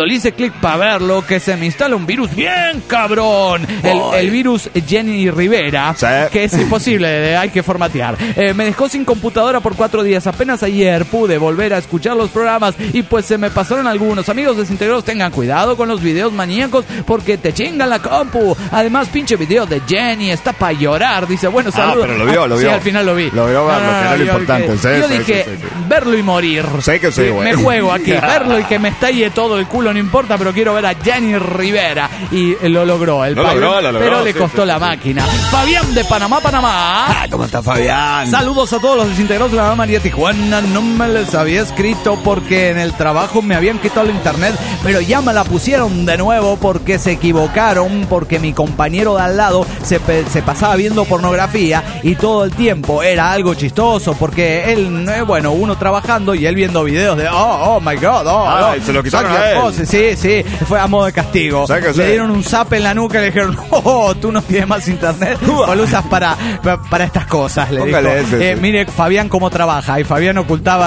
cuando le hice clic para verlo, que se me instala un virus bien cabrón. El virus Jenny Rivera, que es imposible, hay que formatear. Me dejó sin computadora por 4 días. Apenas ayer pude volver a escuchar los programas y pues se me pasaron algunos. Amigos desintegrados, tengan cuidado con los videos maníacos porque te chingan la compu. Además, pinche video de Jenny está para llorar. Dice, bueno, saludos. Pero lo vio. Sí, al final lo vi. Lo vio, que era lo importante. Yo dije, verlo y morir. Sé que sí, güey. Me juego aquí, verlo y que me estalle todo el culo, no importa, pero quiero ver a Jenny Rivera. Y lo logró, lo logró, pero le costó la máquina. Fabián de Panamá. ¿Cómo está Fabián? Saludos a todos los desintegrados de la Gran María Tijuana. No me les había escrito porque en el trabajo me habían quitado el internet, pero ya me la pusieron de nuevo porque se equivocaron, porque mi compañero de al lado se pasaba viendo pornografía y todo el tiempo era algo chistoso porque él, bueno, uno trabajando y él viendo videos de oh my god, se lo quitaron a él. Sí, fue a modo de castigo. Le dieron un zape en la nuca y le dijeron, tú no tienes más internet, o lo usas para estas cosas, le dijo. Mire Fabián cómo trabaja, y Fabián ocultaba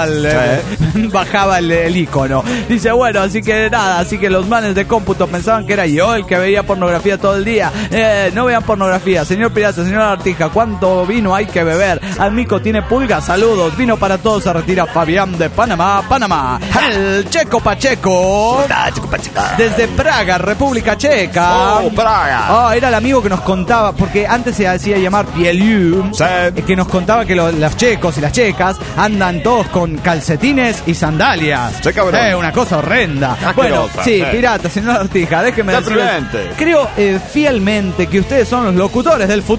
bajaba el icono. Dice, bueno, así que nada, así que los manes de cómputo pensaban que era yo el que veía pornografía todo el día. No vean pornografía, señor pirata, señora Artija, ¿cuánto vino hay que beber? Almico tiene pulga, saludos, vino para todos, se retira Fabián de Panamá. El Checo Pacheco desde Praga, República Checa. Praga. Era el amigo que nos contaba, porque antes se hacía llamar Pieliu, que nos contaba que los checos y las checas andan todos con calcetines y sandalias. Una cosa horrenda. Bueno, sí, pirata, señor Artija, déjeme decirles, creo fielmente que ustedes son los locutores del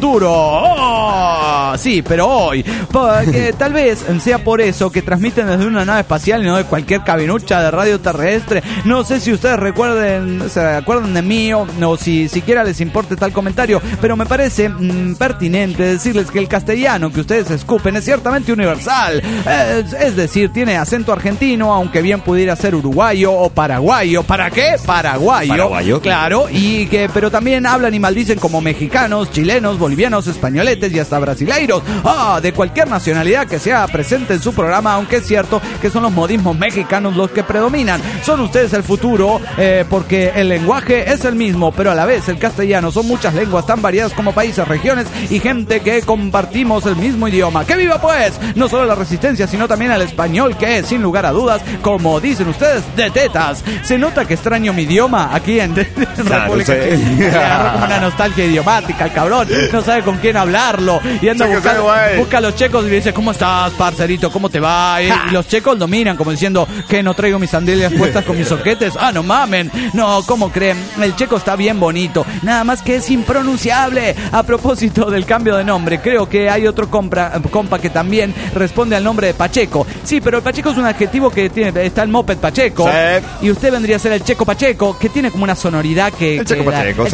futuro. Sí, pero hoy, porque tal vez sea por eso que transmiten desde una nave espacial y no de cualquier cabinucha de radio terrestre. No sé si ustedes se acuerdan de mí o si siquiera les importe tal comentario, pero me parece pertinente decirles que el castellano que ustedes escupen es ciertamente universal. Es decir, tiene acento argentino, aunque bien pudiera ser uruguayo o paraguayo. ¿Para qué? Paraguayo. Claro, pero también hablan y maldicen como mexicanos, chilenos, bolivianos, españoletes y hasta brasileiros. De cualquier nacionalidad que sea presente en su programa, aunque es cierto que son los modismos mexicanos los que predominan. Son ustedes el futuro, porque el lenguaje es el mismo, pero a la vez el castellano son muchas lenguas tan variadas como países, regiones y gente que compartimos el mismo idioma. ¡Que viva pues! No solo la resistencia, sino también el español, que sin lugar a dudas, como dicen ustedes, de tetas. Se nota que extraño mi idioma aquí en República Checa. Le agarró como una nostalgia idiomática el cabrón. No sabe con quién hablarlo. Y anda busca a los checos y le dice, ¿cómo estás, parcerito? ¿Cómo te va? Y los checos dominan como diciendo, que no traigo mis sandalias puestas con mis soquetes. No mamen. No, ¿cómo creen? El checo está bien bonito. Nada más que es impronunciable. A propósito del cambio de nombre, creo que hay otro compa que también responde al nombre de Pacheco. Sí, pero el Pacheco es un adjetivo que tiene, está el moped Pacheco. Sí. Y usted vendría a ser el Checo Pacheco, que tiene como una sonoridad que... El Checo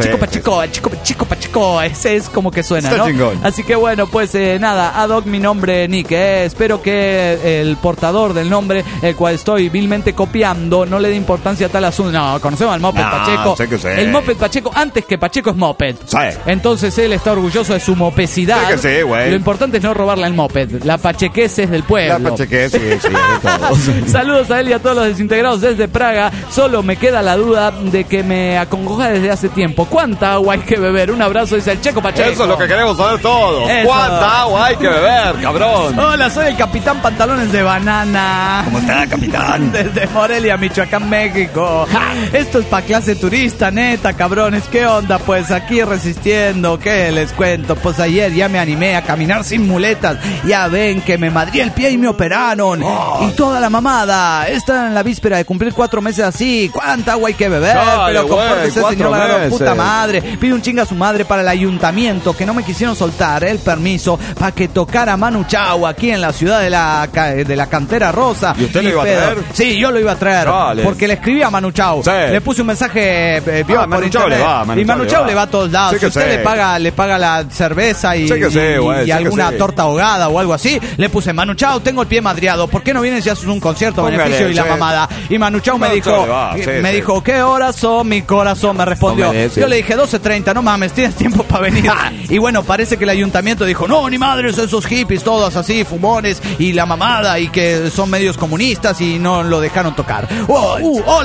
Pacheco, ese es como que suena, ¿no? Chingón. Así que bueno, pues nada, ad hoc mi nombre, Nick. Espero que el portador del nombre, el cual estoy vilmente copiando, no le dé importancia a tal asunto. No, conocemos al moped Pacheco. El moped Pacheco, antes que Pacheco es moped. Sí. Entonces él está orgulloso de su mopecidad. Lo importante es no robarle el moped. La pachequez es del pueblo. La pachequez, sí, de todos. Saludos a él y a todos los desintegrados desde Praga. Solo me queda la duda de que me acongoja desde hace tiempo. ¿Cuánta agua hay que beber? Un abrazo, dice el Checo Pacheco. Eso es lo que queremos saber todos. ¿Cuánta agua hay que beber, cabrón? Hola, soy el capitán Pantalones de Banana. ¿Cómo está, capitán? Desde Morelia, Michoacán, México. Esto es pa' clase turista, neta, cabrones. ¿Qué onda? Pues aquí resistiendo. ¿Qué les cuento? Pues ayer ya me animé a caminar sin muletas. Ya ven que me madrié el pie y me operaron. Y toda la mamada. Está en la víspera de cumplir 4 meses así. ¿Cuánta agua hay que beber? Pero compórtese, señor Lagaro, puta madre. Pide un chinga a su madre para el ayuntamiento, que no me quisieron soltar el permiso para que tocara Manu Chao aquí en la ciudad de la Cantera Rosa. ¿Y usted lo iba a traer? Sí, yo lo iba a traer. Vale. Porque le escribí a Manu Chao. Sí. Le puse un mensaje por Manu internet. Y Manu Chao le va a todos lados. Si usted le paga la cerveza y alguna torta ahogada o algo así, le puse, Manu Chao, tengo el pie madriado. ¿Por qué no vienes y haces un concierto beneficio y la mamada? Y Manu Chao me dijo, ¿qué horas son? Mi corazón me respondió. Yo le dije 12:30, no mames, tienes tiempo para venir. Y bueno, parece que el ayuntamiento dijo, no, ni madres, esos hippies todos así, fumones y la mamada, y que son medios comunistas y no lo dejaron tocar. Hola,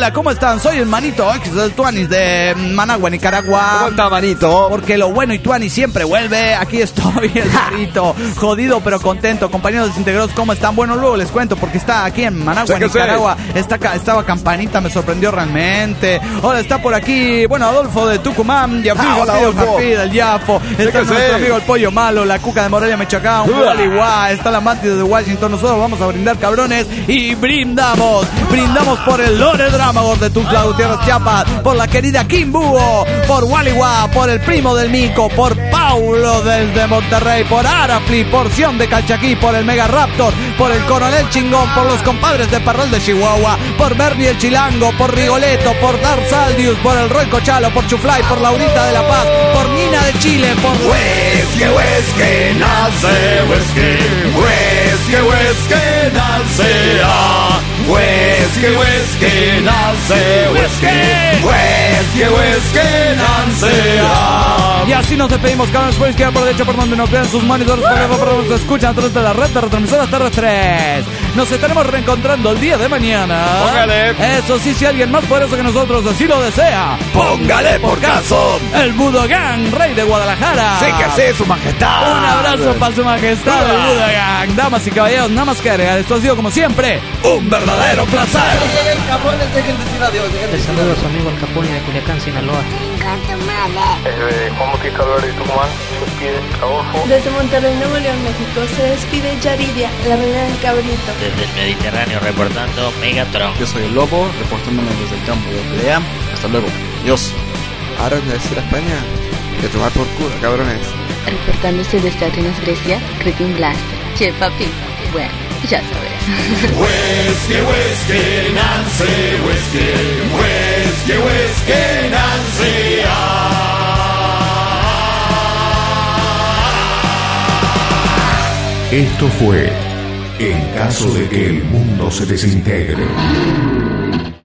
Hola, ¿cómo están? Soy el Manito X del Tuanis de Managua, Nicaragua. ¿Cómo está, Manito? Porque lo bueno y Tuanis siempre vuelve. Aquí estoy, el Manito, jodido pero contento. Compañeros desintegrados, ¿cómo están? Bueno, luego les cuento porque está aquí en Managua, Nicaragua. Estaba Campanita, me sorprendió realmente. Hola, está por aquí, bueno, Adolfo de Tucumán, Jafid del Yafo. Está nuestro amigo el Pollo Malo, la Cuca de Morelia, Michoacán, Wally, está la Mantis de Washington. Nosotros vamos a brindar, cabrones, y brindamos por el Lore Dramagor de Tuxtla Gutiérrez, Chiapas, por la querida Kimbuo, por Waliwa, por el primo del Mico, por Paulo desde Monterrey, por Arafli, por Sion de Calchaquí, por el Mega Raptor, por el Coronel Chingón, por los compadres de Parral de Chihuahua, por Bernie el Chilango, por Rigoletto, por Dar Saldius, por el Roy Cochalo, por Chuflay, por Laurita de La Paz, por Nina de Chile, por Huesque nace, Huesque nace, Huesque nace, Huesque nace. Y así nos despedimos, cabrones. Pueden quedar por derecho por donde nos vean sus monitores, por nos escuchan a través de la red de retransmisoras terrestres. Nos estaremos reencontrando el día de mañana. Póngale. Eso sí, si alguien más poderoso que nosotros así lo desea, Póngale por caso. El Budogan, rey de Guadalajara. Sí que sí, su majestad. Un abrazo para su majestad, el Budogan. Damas y caballeros, nada más que agregar. Esto ha sido como siempre un verdadero placer. Les saludo a su amigo el Capone de Culiacán, Sinaloa. Juan Bautista Álvarez de Tucumán, se despide Adolfo. Desde Monterrey, Nuevo León, México, se despide Yaridia, la reina del cabrito. Desde el Mediterráneo reportando Megatron. Yo soy el Lobo, reportándome desde el campo de pelea. Hasta luego. Adiós. Ahora de decir a España, de tomar por culo, cabrones. Reportándose desde Atenas, Grecia, Creeping Blast. Che, papi, bueno, ya sabes. Huesque nace, Huesque nace. Esto fue En caso de que el mundo se desintegre.